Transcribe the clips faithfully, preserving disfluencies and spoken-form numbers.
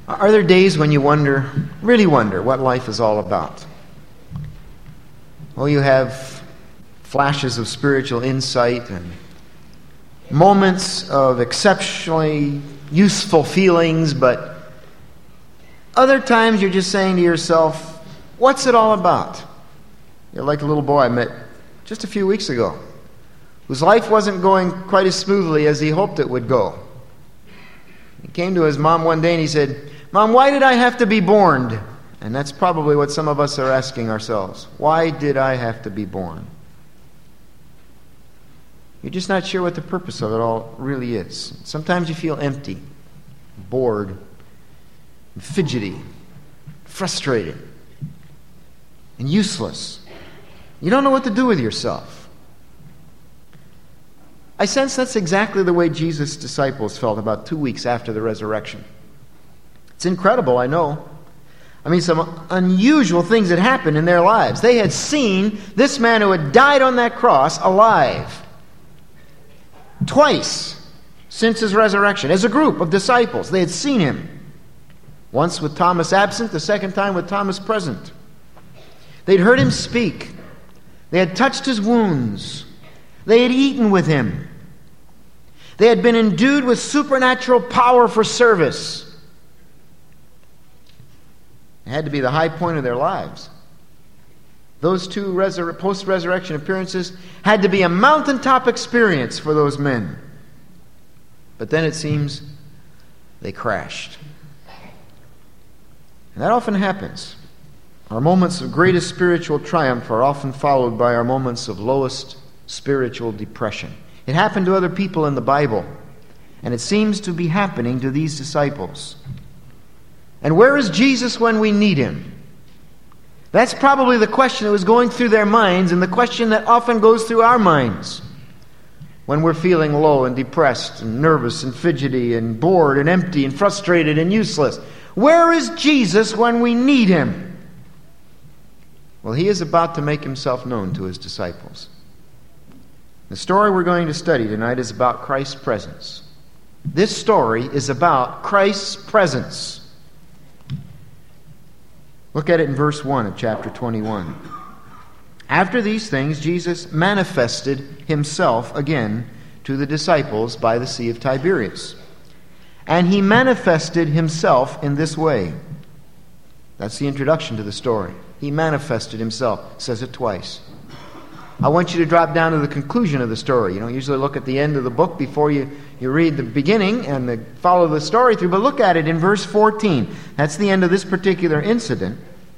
Are there days when you wonder, really wonder, what life is all about? Oh, you have flashes of spiritual insight and moments of exceptionally useful feelings, but other times you're just saying to yourself, what's it all about? You're like a little boy I met just a few weeks ago, whose life wasn't going quite as smoothly as he hoped it would go. He came to his mom one day and he said, "Mom, why did I have to be born?" And that's probably what some of us are asking ourselves. Why did I have to be born? You're just not sure what the purpose of it all really is. Sometimes you feel empty, bored, fidgety, frustrated, and useless. You don't know what to do with yourself. I sense that's exactly the way Jesus' disciples felt about two weeks after the resurrection. It's incredible, I know. I mean, some unusual things had happened in their lives. They had seen this man who had died on that cross alive twice since his resurrection. As a group of disciples, they had seen him. Once with Thomas absent, the second time with Thomas present. They'd heard him speak. They had touched his wounds. They had eaten with him. They had been endued with supernatural power for service. It had to be the high point of their lives. Those two resur- post-resurrection appearances had to be a mountaintop experience for those men. But then it seems they crashed. And that often happens. Our moments of greatest spiritual triumph are often followed by our moments of lowest spiritual depression. It happened to other people in the Bible, and it seems to be happening to these disciples. And where is Jesus when we need him? That's probably the question that was going through their minds, and the question that often goes through our minds when we're feeling low and depressed and nervous and fidgety and bored and empty and frustrated and useless. Where is Jesus when we need him? Well, he is about to make himself known to his disciples. The story we're going to study tonight is about Christ's presence. This story is about Christ's presence. Look at it in verse one of chapter twenty-one. After these things, Jesus manifested himself again to the disciples by the Sea of Tiberias. And he manifested himself in this way. That's the introduction to the story. He manifested himself. It says it twice. I want you to drop down to the conclusion of the story. You don't usually look at the end of the book before you, you read the beginning and the, follow the story through, but look at it in verse fourteen. That's the end of this particular incident.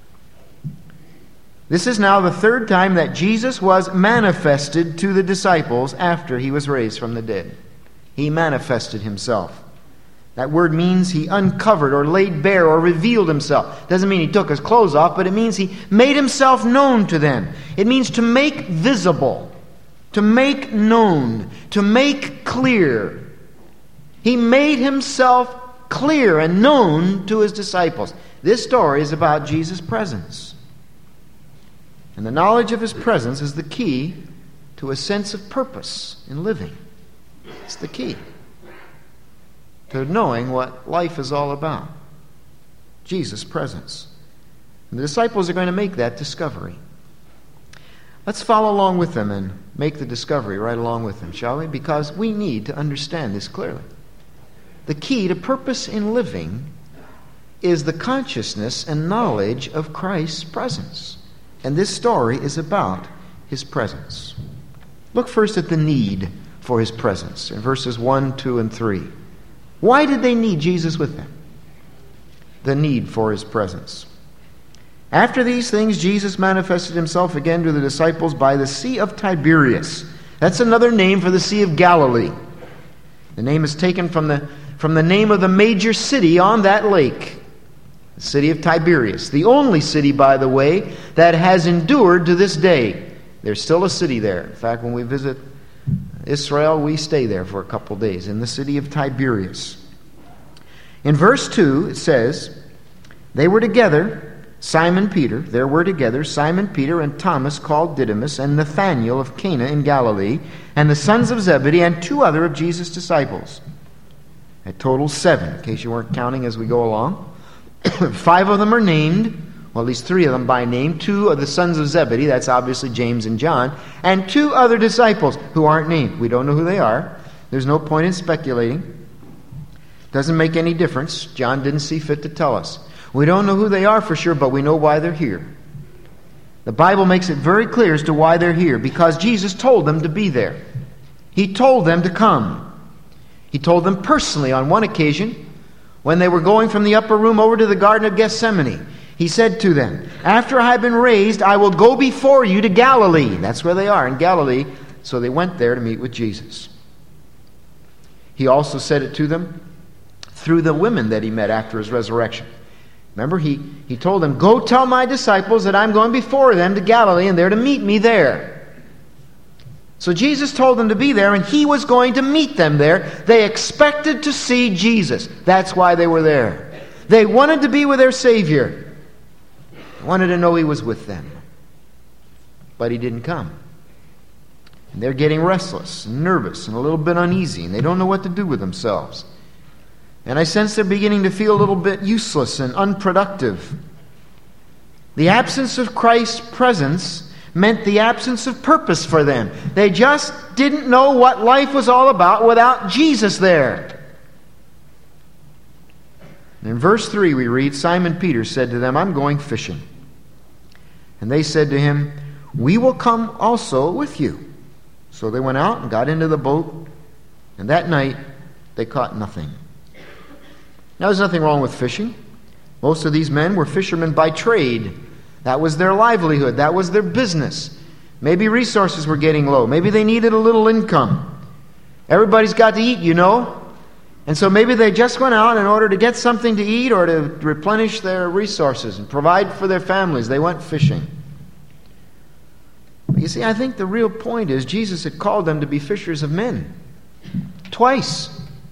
This is now the third time that Jesus was manifested to the disciples after he was raised from the dead. He manifested himself. That word means he uncovered or laid bare or revealed himself. Doesn't mean he took his clothes off, but it means he made himself known to them. It means to make visible, to make known, to make clear. He made himself clear and known to his disciples. This story is about Jesus' presence. And the knowledge of his presence is the key to a sense of purpose in living. It's the key to knowing what life is all about. Jesus' presence. And the disciples are going to make that discovery. Let's follow along with them and make the discovery right along with them, shall we? Because we need to understand this clearly. The key to purpose in living is the consciousness and knowledge of Christ's presence. And this story is about his presence. Look first at the need for his presence in verses one, two, and three. Why did they need Jesus with them? The need for his presence. After these things, Jesus manifested himself again to the disciples by the Sea of Tiberias. That's another name for the Sea of Galilee. The name is taken from the, from the name of the major city on that lake, the city of Tiberias. The only city, by the way, that has endured to this day. There's still a city there. In fact, when we visit Israel, we stay there for a couple days in the city of Tiberias. In verse two, it says, they were together, Simon Peter, there were together Simon Peter and Thomas called Didymus and Nathanael of Cana in Galilee and the sons of Zebedee and two other of Jesus' disciples. A total seven, in case you weren't counting as we go along. Five of them are named, well, at least three of them by name. Two are the sons of Zebedee, that's obviously James and John, and two other disciples who aren't named. We don't know who they are. There's no point in speculating. Doesn't make any difference. John didn't see fit to tell us. We don't know who they are for sure, but we know why they're here. The Bible makes it very clear as to why they're here, because Jesus told them to be there. He told them to come. He told them personally on one occasion when they were going from the upper room over to the Garden of Gethsemane. He said to them, "After I have been raised, I will go before you to Galilee." That's where they are, in Galilee. So they went there to meet with Jesus. He also said it to them through the women that he met after his resurrection. Remember, he, he told them, "Go tell my disciples that I'm going before them to Galilee, and they're to meet me there." So Jesus told them to be there, and he was going to meet them there. They expected to see Jesus. That's why they were there. They wanted to be with their Savior. They wanted to know he was with them. But he didn't come. And they're getting restless and nervous and a little bit uneasy, and they don't know what to do with themselves. And I sense they're beginning to feel a little bit useless and unproductive. The absence of Christ's presence meant the absence of purpose for them. They just didn't know what life was all about without Jesus there. In verse three we read, Simon Peter said to them, "I'm going fishing." And they said to him, "We will come also with you." So they went out and got into the boat, and that night they caught nothing. Now, there's nothing wrong with fishing. Most of these men were fishermen by trade. That was their livelihood. That was their business. Maybe resources were getting low. Maybe they needed a little income. Everybody's got to eat, you know. And so maybe they just went out in order to get something to eat or to replenish their resources and provide for their families. They went fishing. But you see, I think the real point is Jesus had called them to be fishers of men. Twice.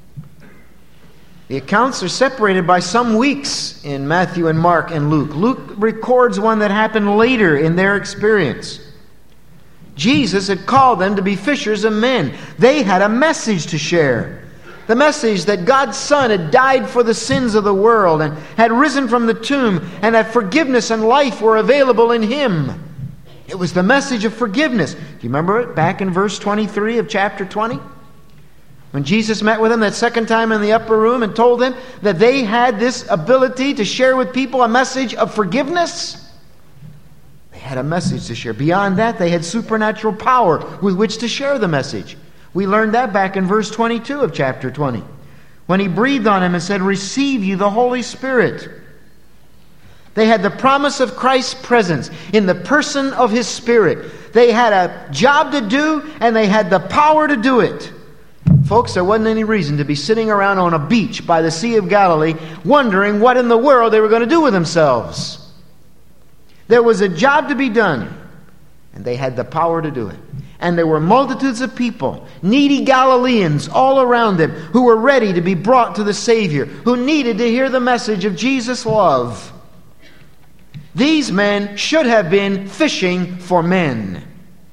The accounts are separated by some weeks in Matthew and Mark and Luke. Luke records one that happened later in their experience. Jesus had called them to be fishers of men. They had a message to share. The message that God's Son had died for the sins of the world and had risen from the tomb, and that forgiveness and life were available in Him. It was the message of forgiveness. Do you remember it back in verse twenty-three of chapter twenty? When Jesus met with them that second time in the upper room and told them that they had this ability to share with people a message of forgiveness. They had a message to share. Beyond that, they had supernatural power with which to share the message. We learned that back in verse twenty-two of chapter twenty. When He breathed on them and said, "Receive you the Holy Spirit." They had the promise of Christ's presence in the person of His Spirit. They had a job to do, and they had the power to do it. Folks, there wasn't any reason to be sitting around on a beach by the Sea of Galilee wondering what in the world they were going to do with themselves. There was a job to be done, and they had the power to do it. And there were multitudes of people, needy Galileans all around them, who were ready to be brought to the Savior, who needed to hear the message of Jesus' love. These men should have been fishing for men.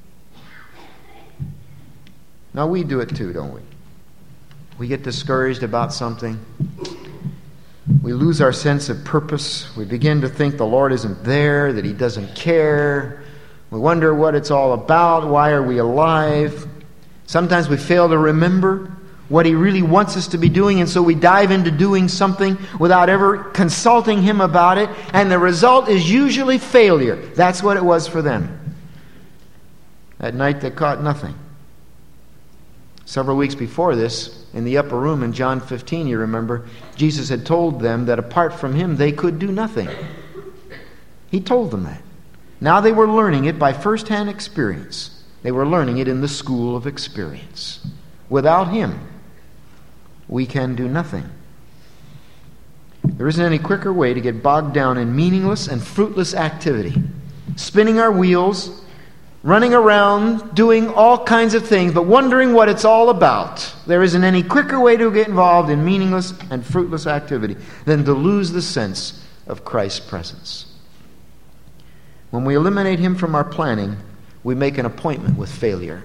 Now we do it too, don't we? We get discouraged about something. We lose our sense of purpose. We begin to think the Lord isn't there, that He doesn't care. We wonder what it's all about. Why are we alive? Sometimes we fail to remember what He really wants us to be doing, and so we dive into doing something without ever consulting Him about it, and the result is usually failure. That's what it was for them. That night they caught nothing. Several weeks before this, in the upper room in John fifteen, you remember, Jesus had told them that apart from Him they could do nothing. He told them that. Now they were learning it by first-hand experience. They were learning it in the school of experience. Without Him, we can do nothing. There isn't any quicker way to get bogged down in meaningless and fruitless activity. Spinning our wheels, running around, doing all kinds of things, but wondering what it's all about. There isn't any quicker way to get involved in meaningless and fruitless activity than to lose the sense of Christ's presence. When we eliminate Him from our planning, we make an appointment with failure.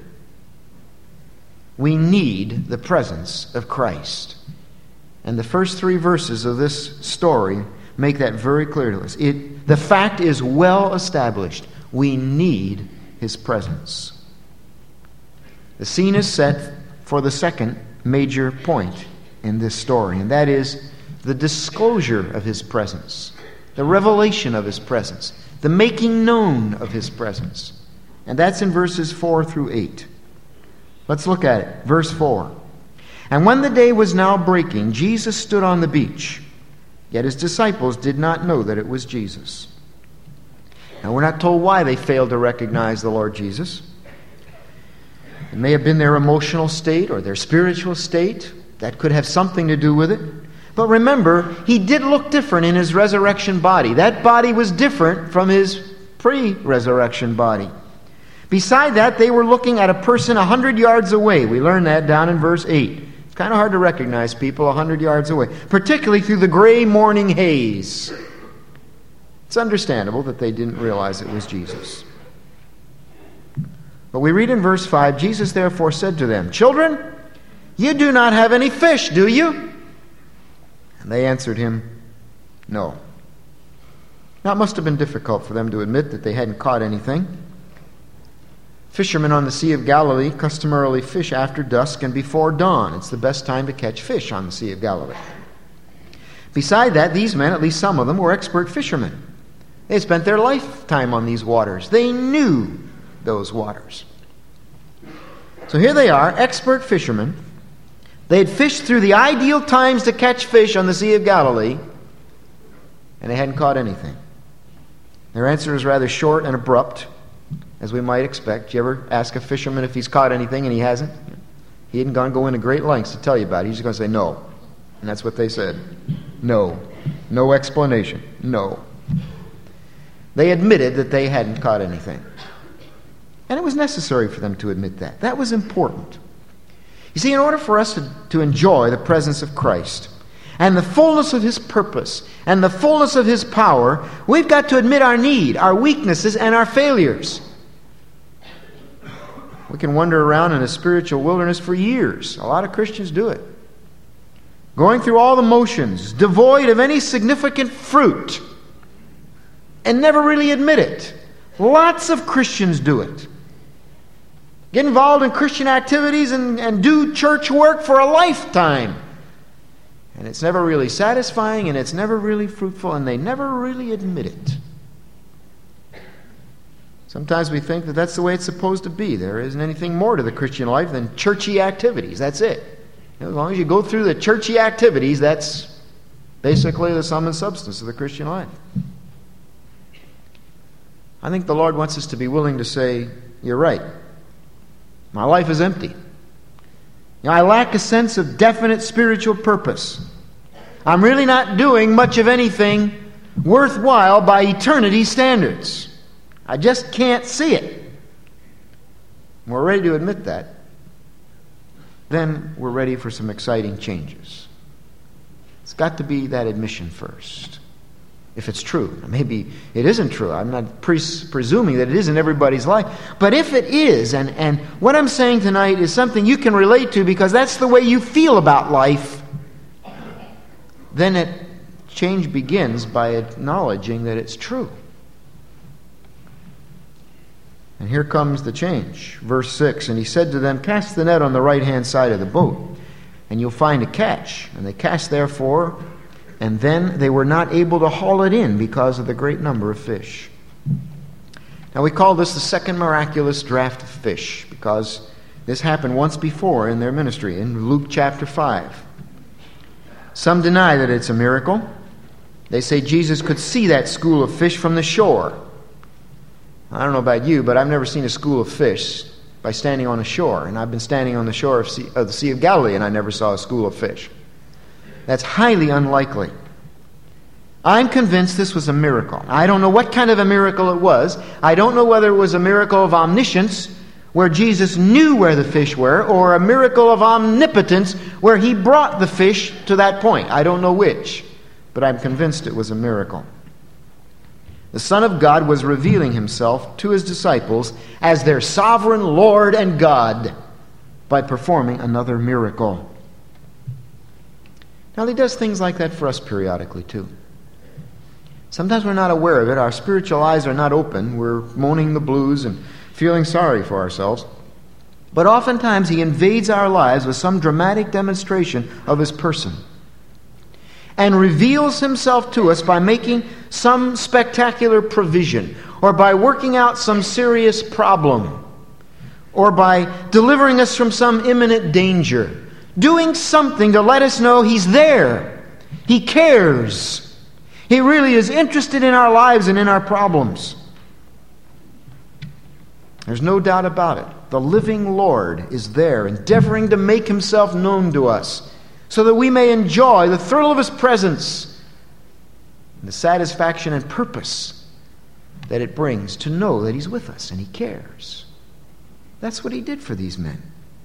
We need the presence of Christ. And the first three verses of this story make that very clear to us. It, the fact is well established. We need His presence. The scene is set for the second major point in this story, and that is the disclosure of His presence, the revelation of His presence, the making known of His presence. And that's in verses four through eight. Let's look at it. Verse four. And when the day was now breaking, Jesus stood on the beach. Yet His disciples did not know that it was Jesus. Now, we're not told why they failed to recognize the Lord Jesus. It may have been their emotional state or their spiritual state. That could have something to do with it. But remember, He did look different in His resurrection body. That body was different from His pre-resurrection body. Beside that, they were looking at a person a hundred yards away. We learn that down in verse eight. It's kind of hard to recognize people a hundred yards away, particularly through the gray morning haze. It's understandable that they didn't realize it was Jesus. But we read in verse five, Jesus therefore said to them, "Children, you do not have any fish, do you?" And they answered Him, "No." Now it must have been difficult for them to admit that they hadn't caught anything. Fishermen on the Sea of Galilee customarily fish after dusk and before dawn. It's the best time to catch fish on the Sea of Galilee. Beside that, these men, at least some of them, were expert fishermen. They had spent their lifetime on these waters. They knew those waters. So here they are, expert fishermen. They had fished through the ideal times to catch fish on the Sea of Galilee, and they hadn't caught anything. Their answer is rather short and abrupt, as we might expect. You ever ask a fisherman if he's caught anything and he hasn't? He hadn't gone go into great lengths to tell you about it. He's just going to say no. And that's what they said. No. No explanation. No. They admitted that they hadn't caught anything. And it was necessary for them to admit that. That was important. You see, in order for us to, to enjoy the presence of Christ and the fullness of His purpose and the fullness of His power, we've got to admit our need, our weaknesses, and our failures. We can wander around in a spiritual wilderness for years. A lot of Christians do it. Going through all the motions, devoid of any significant fruit, and never really admit it. Lots of Christians do it. Get involved in Christian activities and, and do church work for a lifetime. And it's never really satisfying, and it's never really fruitful, and they never really admit it. Sometimes we think that that's the way it's supposed to be. There isn't anything more to the Christian life than churchy activities. That's it. You know, as long as you go through the churchy activities, that's basically the sum and substance of the Christian life. I think the Lord wants us to be willing to say, "You're right. My life is empty. You know, I lack a sense of definite spiritual purpose. I'm really not doing much of anything worthwhile by eternity standards. I just can't see it." We're ready to admit that. Then we're ready for some exciting changes. It's got to be that admission first. If it's true. Maybe it isn't true. I'm not pres- presuming that it is in everybody's life. But if it is, and, and what I'm saying tonight is something you can relate to because that's the way you feel about life, then it, change begins by acknowledging that it's true. And here comes the change. Verse six, "And He said to them, Cast the net on the right-hand side of the boat, and you'll find a catch. And they cast therefore, and then they were not able to haul it in because of the great number of fish." Now we call this the second miraculous draft of fish, because this happened once before in their ministry, in Luke chapter five. Some deny that it's a miracle. They say Jesus could see that school of fish from the shore. I don't know about you, but I've never seen a school of fish by standing on a shore. And I've been standing on the shore of, sea, of the Sea of Galilee, and I never saw a school of fish. That's highly unlikely. I'm convinced this was a miracle. I don't know what kind of a miracle it was. I don't know whether it was a miracle of omniscience, where Jesus knew where the fish were, or a miracle of omnipotence, where He brought the fish to that point. I don't know which, but I'm convinced it was a miracle. The Son of God was revealing Himself to His disciples as their sovereign Lord and God by performing another miracle. Now, He does things like that for us periodically, too. Sometimes we're not aware of it. Our spiritual eyes are not open. We're moaning the blues and feeling sorry for ourselves. But oftentimes he invades our lives with some dramatic demonstration of his person and reveals himself to us by making some spectacular provision, or by working out some serious problem, or by delivering us from some imminent danger, doing something to let us know he's there. He cares. He really is interested in our lives and in our problems. There's no doubt about it. The living Lord is there, endeavoring to make himself known to us, so that we may enjoy the thrill of his presence and the satisfaction and purpose that it brings to know that he's with us and he cares. That's what he did for these men.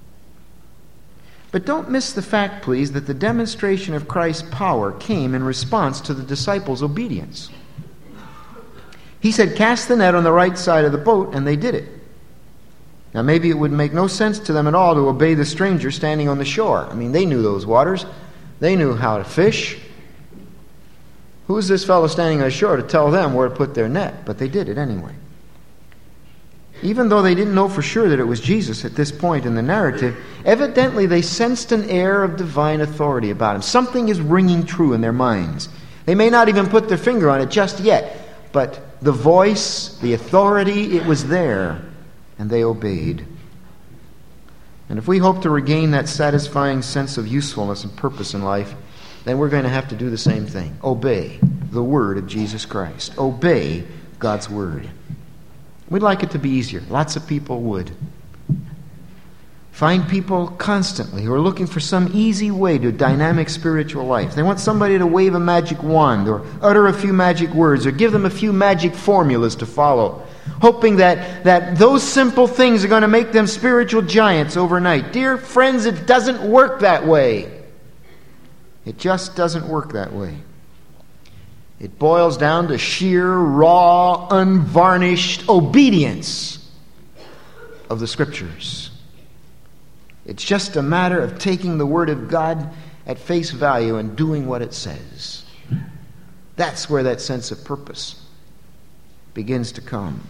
But don't miss the fact, please, that the demonstration of Christ's power came in response to the disciples' obedience. He said, "Cast the net on the right side of the boat," and they did it. Now, maybe it would make no sense to them at all to obey the stranger standing on the shore. I mean, they knew those waters. They knew how to fish. Who is this fellow standing on the shore to tell them where to put their net? But they did it anyway. Even though they didn't know for sure that it was Jesus at this point in the narrative, evidently they sensed an air of divine authority about him. Something is ringing true in their minds. They may not even put their finger on it just yet, but the voice, the authority, it was there. And they obeyed. And if we hope to regain that satisfying sense of usefulness and purpose in life, then we're going to have to do the same thing. Obey the word of Jesus Christ. Obey God's word. We'd like it to be easier. Lots of people would. Find people constantly who are looking for some easy way to a dynamic spiritual life. They want somebody to wave a magic wand or utter a few magic words or give them a few magic formulas to follow, hoping that, that those simple things are going to make them spiritual giants overnight. Dear friends, it doesn't work that way. It just doesn't work that way. It boils down to sheer, raw, unvarnished obedience of the Scriptures. It's just a matter of taking the Word of God at face value and doing what it says. That's where that sense of purpose begins to come.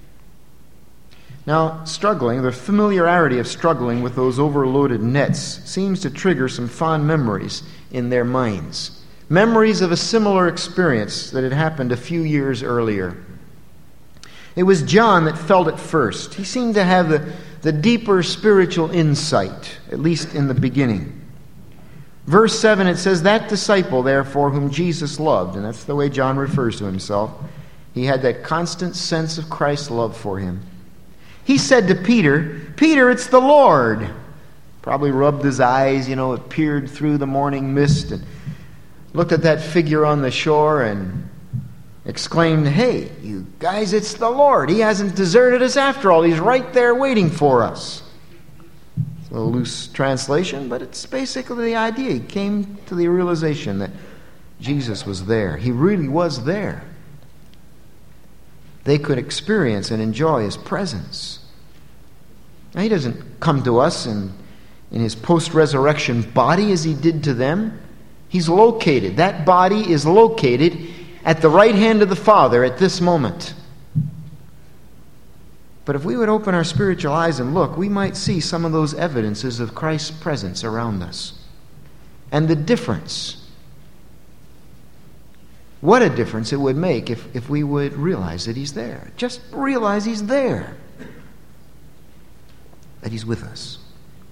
Now, struggling, the familiarity of struggling with those overloaded nets seems to trigger some fond memories in their minds. Memories of a similar experience that had happened a few years earlier. It was John that felt it first. He seemed to have the, the deeper spiritual insight, at least in the beginning. Verse seven, it says, "That disciple, therefore, whom Jesus loved," and that's the way John refers to himself. He had that constant sense of Christ's love for him. He said to Peter, "Peter, it's the Lord." Probably rubbed his eyes, you know, it peered through the morning mist and looked at that figure on the shore and exclaimed, "Hey, you guys, it's the Lord. He hasn't deserted us after all. He's right there waiting for us." It's a little loose translation, but it's basically the idea. He came to the realization that Jesus was there. He really was there. They could experience and enjoy his presence. Now, he doesn't come to us in, in his post-resurrection body as he did to them. He's located. That body is located at the right hand of the Father at this moment. But if we would open our spiritual eyes and look, we might see some of those evidences of Christ's presence around us. And the difference. What a difference it would make if, if we would realize that he's there. Just realize he's there. That he's with us.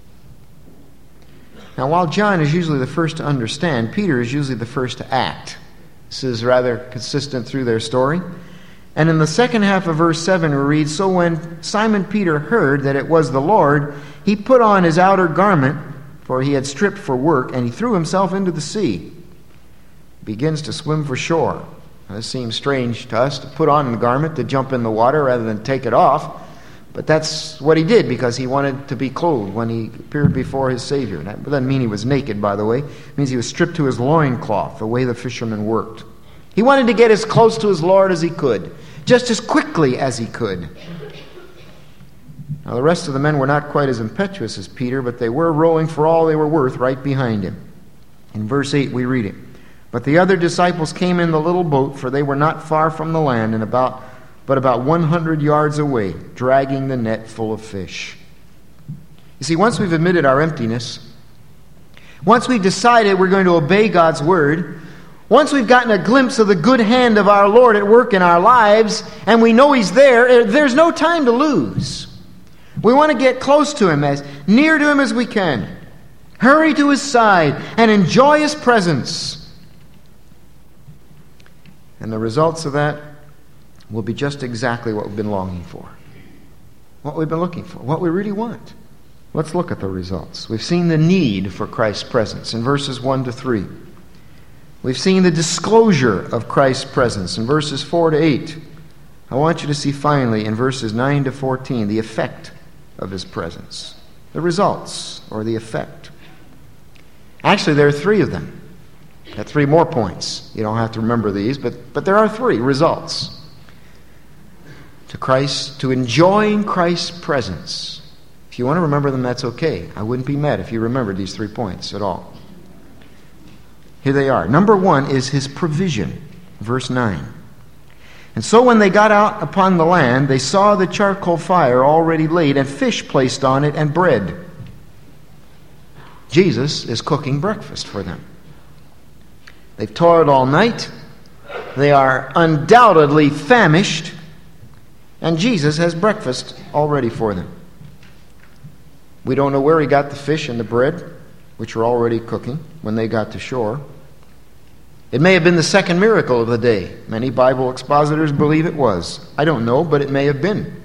Now, while John is usually the first to understand, Peter is usually the first to act. This is rather consistent through their story. And in the second half of verse seven we read, "So when Simon Peter heard that it was the Lord, he put on his outer garment, for he had stripped for work, and he threw himself into the sea." Begins to swim for shore. Now, this seems strange to us, to put on the garment, to jump in the water rather than take it off. But that's what he did because he wanted to be clothed when he appeared before his Savior. That doesn't mean he was naked, by the way. It means he was stripped to his loincloth, the way the fishermen worked. He wanted to get as close to his Lord as he could, just as quickly as he could. Now, the rest of the men were not quite as impetuous as Peter, but they were rowing for all they were worth right behind him. In verse eight we read it. But the other disciples came in the little boat, for they were not far from the land, and about but about one hundred yards away, dragging the net full of fish. You see, once we've admitted our emptiness, once we've decided we're going to obey God's word, once we've gotten a glimpse of the good hand of our Lord at work in our lives, and we know He's there, there's no time to lose. We want to get close to Him, as near to Him as we can. Hurry to His side and enjoy His presence. And the results of that will be just exactly what we've been longing for. What we've been looking for. What we really want. Let's look at the results. We've seen the need for Christ's presence in verses one to three. We've seen the disclosure of Christ's presence in verses four to eight. I want you to see finally in verses nine to fourteen the effect of His presence. The results, or the effect. Actually, there are three of them. Got three more points. You don't have to remember these, but, but there are three results. To Christ, to enjoying Christ's presence. If you want to remember them, that's okay. I wouldn't be mad if you remembered these three points at all. Here they are. Number one is His provision. Verse nine. And so when they got out upon the land, they saw the charcoal fire already laid, and fish placed on it, and bread. Jesus is cooking breakfast for them. They've toiled all night. They are undoubtedly famished. And Jesus has breakfast all ready for them. We don't know where He got the fish and the bread, which were already cooking when they got to shore. It may have been the second miracle of the day. Many Bible expositors believe it was. I don't know, but it may have been.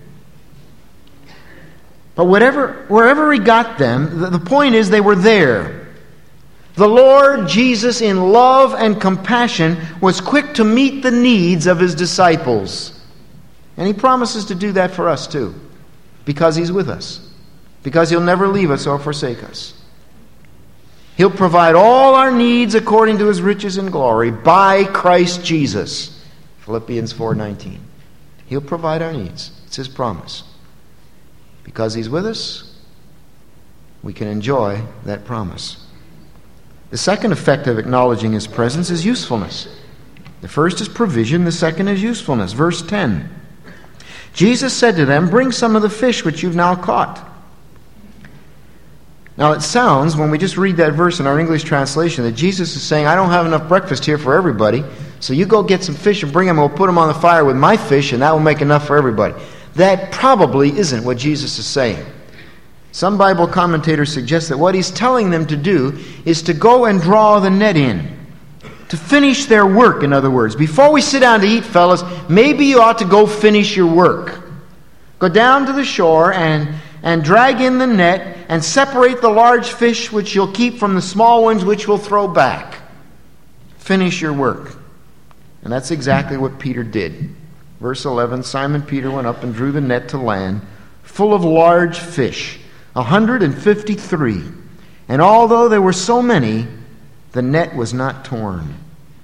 But whatever, wherever He got them, the, the point is they were there. The Lord Jesus, in love and compassion, was quick to meet the needs of His disciples. And He promises to do that for us too, because He's with us, because He'll never leave us or forsake us. He'll provide all our needs according to His riches and glory by Christ Jesus. Philippians four nineteen. He'll provide our needs. It's His promise. Because He's with us, we can enjoy that promise. The second effect of acknowledging His presence is usefulness. The first is provision, the second is usefulness. Verse ten. Jesus said to them, "Bring some of the fish which you've now caught." Now it sounds, when we just read that verse in our English translation, that Jesus is saying, I don't have enough breakfast here for everybody, so you go get some fish and bring them, and we'll put them on the fire with my fish, and that will make enough for everybody. That probably isn't what Jesus is saying. Some Bible commentators suggest that what He's telling them to do is to go and draw the net in. To finish their work, in other words. Before we sit down to eat, fellas, maybe you ought to go finish your work. Go down to the shore and, and drag in the net and separate the large fish which you'll keep from the small ones which we'll throw back. Finish your work. And that's exactly what Peter did. Verse eleven, Simon Peter went up and drew the net to land, full of large fish, one hundred fifty-three. And although there were so many, the net was not torn.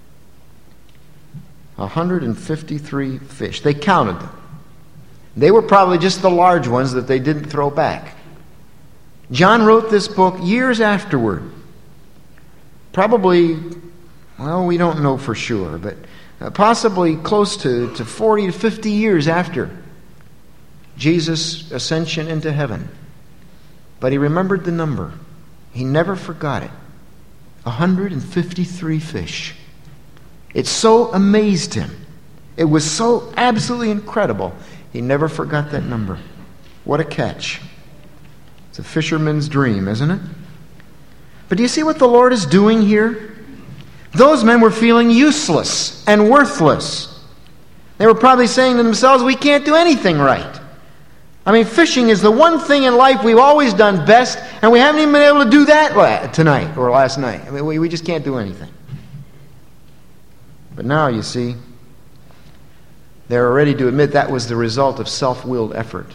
one hundred fifty-three fish. They counted them. They were probably just the large ones that they didn't throw back. John wrote this book years afterward. Probably, well, we don't know for sure, but possibly close to, to forty to fifty years after Jesus' ascension into heaven. But he remembered the number. He never forgot it. one hundred fifty-three fish. It so amazed him. It was so absolutely incredible. He never forgot that number. What a catch. It's a fisherman's dream, isn't it? But do you see what the Lord is doing here? Those men were feeling useless and worthless. They were probably saying to themselves, we can't do anything right. I mean, fishing is the one thing in life we've always done best, and we haven't even been able to do that tonight or last night. I mean, we, we just can't do anything. But now, you see, they're ready to admit that was the result of self-willed effort.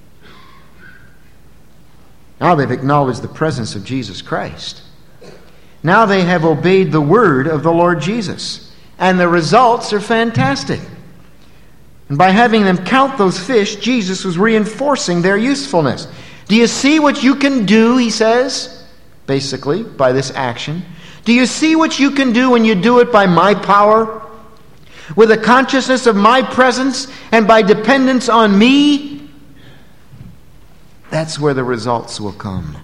Now they've acknowledged the presence of Jesus Christ. Now they have obeyed the word of the Lord Jesus. And the results are fantastic. And by having them count those fish, Jesus was reinforcing their usefulness. Do you see what you can do, he says, basically, by this action? Do you see what you can do when you do it by my power? With a consciousness of my presence and by dependence on me? That's where the results will come.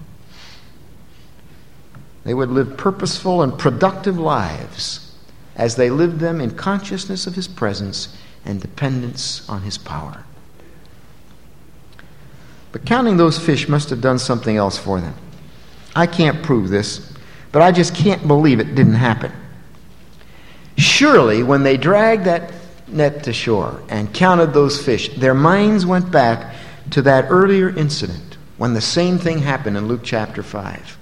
They would live purposeful and productive lives as they lived them in consciousness of His presence and dependence on His power. But counting those fish must have done something else for them. I can't prove this, but I just can't believe it didn't happen. Surely, when they dragged that net to shore and counted those fish, their minds went back to that earlier incident when the same thing happened in Luke chapter five.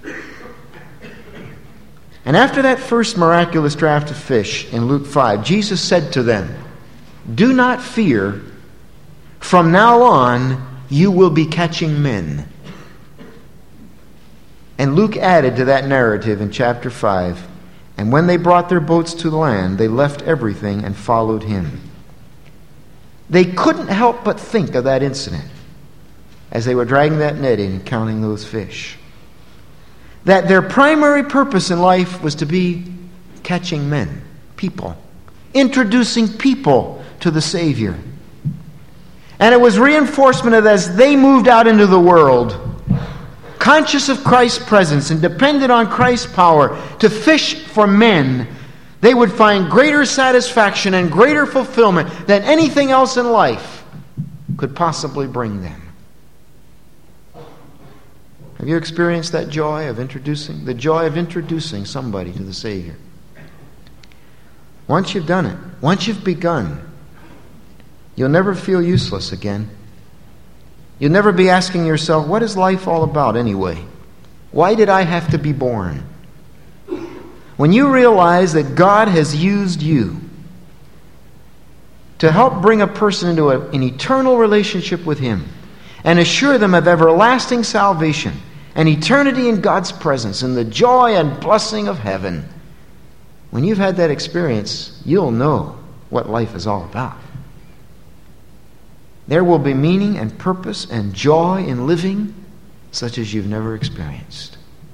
And after that first miraculous draft of fish in Luke five, Jesus said to them, "Do not fear. From now on, you will be catching men." And Luke added to that narrative in chapter five, "And when they brought their boats to the land, they left everything and followed Him." They couldn't help but think of that incident as they were dragging that net in and counting those fish. That their primary purpose in life was to be catching men, people, introducing people to the Savior. And it was reinforcement of as they moved out into the world, conscious of Christ's presence and dependent on Christ's power to fish for men, they would find greater satisfaction and greater fulfillment than anything else in life could possibly bring them. Have you experienced that joy of introducing, the joy of introducing somebody to the Savior? Once you've done it, once you've begun, you'll never feel useless again. You'll never be asking yourself, what is life all about anyway? Why did I have to be born? When you realize that God has used you to help bring a person into a, an eternal relationship with Him and assure them of everlasting salvation and eternity in God's presence and the joy and blessing of heaven, when you've had that experience, you'll know what life is all about. There will be meaning and purpose and joy in living such as you've never experienced.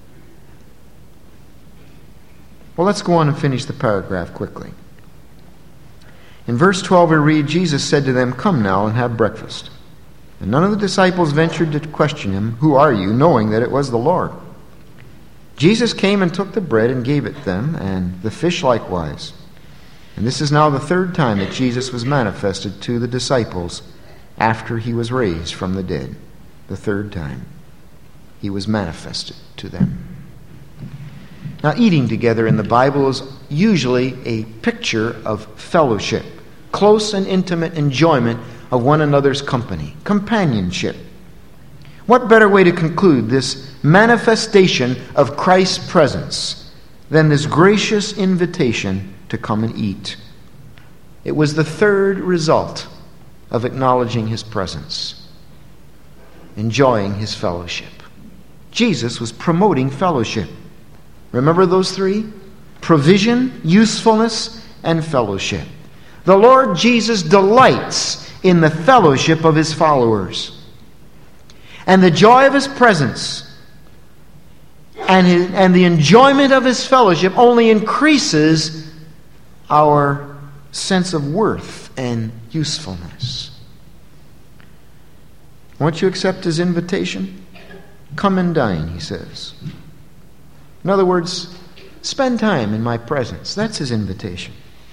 Well, let's go on and finish the paragraph quickly. In verse twelve we read, Jesus said to them, "Come now and have breakfast." And none of the disciples ventured to question Him, "Who are you?" knowing that it was the Lord. Jesus came and took the bread and gave it them, and the fish likewise. And this is now the third time that Jesus was manifested to the disciples after He was raised from the dead. The third time He was manifested to them. Now, eating together in the Bible is usually a picture of fellowship, close and intimate enjoyment of one another's company, companionship. What better way to conclude this manifestation of Christ's presence than this gracious invitation to come and eat? It was the third result of acknowledging His presence, enjoying His fellowship. Jesus was promoting fellowship. Remember those three? Provision, usefulness, and fellowship. The Lord Jesus delights in the fellowship of His followers. And the joy of His presence and, his, and the enjoyment of His fellowship only increases our sense of worth and usefulness. Once you accept His invitation, come and dine, He says. In other words, spend time in my presence. That's His invitation.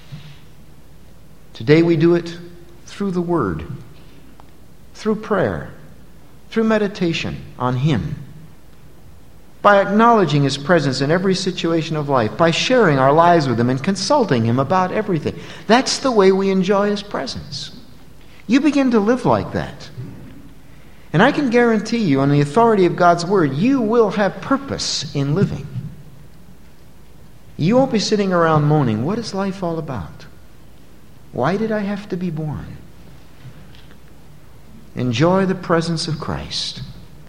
Today we do it through the Word, through prayer, through meditation on Him, by acknowledging His presence in every situation of life, by sharing our lives with Him and consulting Him about everything. That's the way we enjoy His presence. You begin to live like that. And I can guarantee you, on the authority of God's Word, you will have purpose in living. You won't be sitting around moaning, what is life all about? Why did I have to be born? Enjoy the presence of Christ.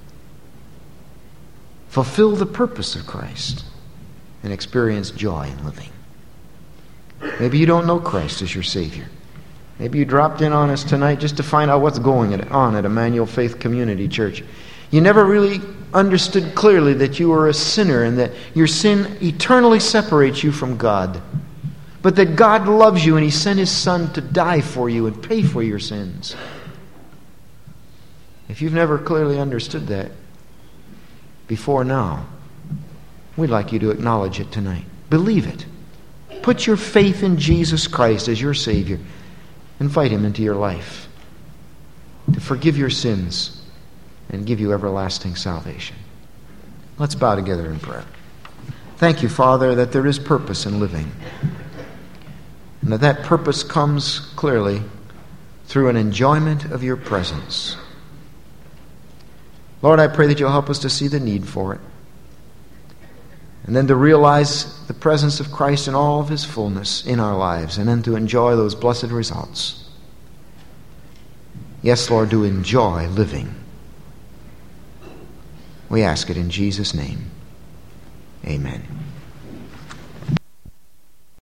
Fulfill the purpose of Christ and experience joy in living. Maybe you don't know Christ as your Savior. Maybe you dropped in on us tonight just to find out what's going on at Emmanuel Faith Community Church. You never really understood clearly that you are a sinner and that your sin eternally separates you from God. But that God loves you and He sent His Son to die for you and pay for your sins. If you've never clearly understood that before now, we'd like you to acknowledge it tonight. Believe it. Put your faith in Jesus Christ as your Savior. Invite Him into your life to forgive your sins and give you everlasting salvation. Let's bow together in prayer. Thank you, Father, that there is purpose in living. And that that purpose comes clearly through an enjoyment of your presence. Lord, I pray that you'll help us to see the need for it. And then to realize the presence of Christ in all of His fullness in our lives. And then to enjoy those blessed results. Yes, Lord, to enjoy living. We ask it in Jesus' name. Amen.